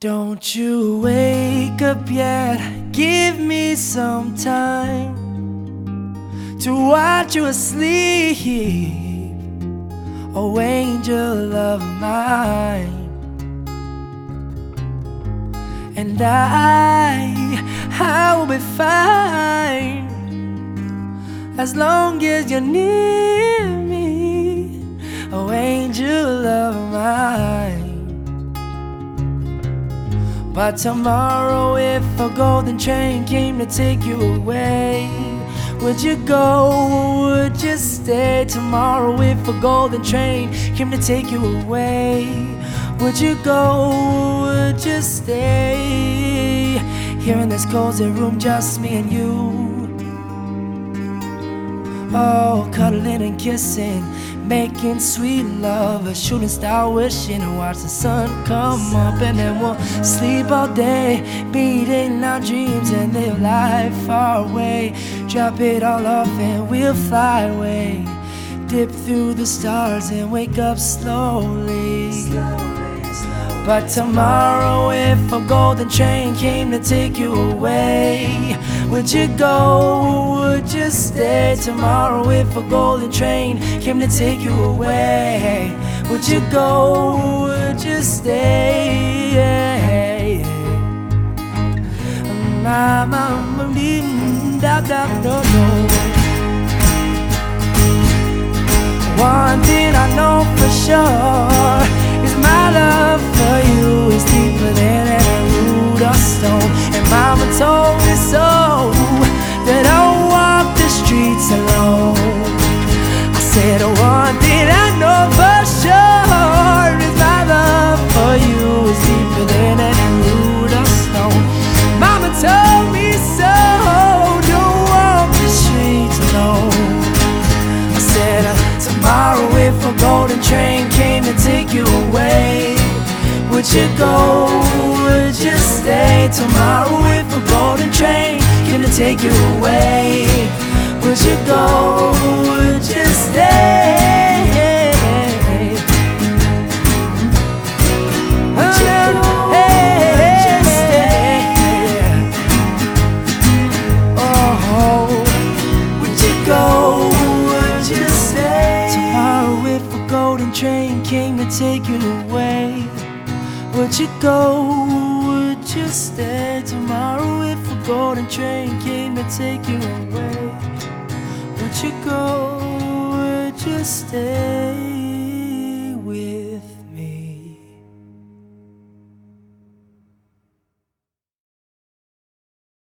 Don't you wake up yet, give me some time to watch you asleep, oh angel of mine. And I will be fine as long as you're near me, oh angel of mine. But tomorrow if a golden train came to take you away, would you go, would you stay? Tomorrow if a golden train came to take you away, would you go, would you stay? Here in this cozy room, just me and you. Oh, cuddling and kissing, making sweet love, a shooting star wishing to watch the sun come up. And then we'll sleep all day, beating our dreams and live life far away. Drop it all off and we'll fly away, dip through the stars and wake up slowly. But tomorrow if a golden train came to take you away, would you go, would you stay? Tomorrow if a golden train came to take you away, would you go, would you stay? One thing I know for sure is my love for you is deeper than any root or stone. And mama told me so, that I'll walk the streets alone. I said one thing I know for sure is my love for you is deeper than any root or stone. Mama told me so, don't walk the streets alone. I said tomorrow if a golden train came to take you away, would you go, would you stay? Tomorrow if a golden train came to take you away, would you go, would you stay? Would you go, would you stay? Oh, would you go, would you stay? Tomorrow if a golden train came to take you away, would you go, would you stay? Tomorrow if a golden train came to take you away, would you go, would you stay?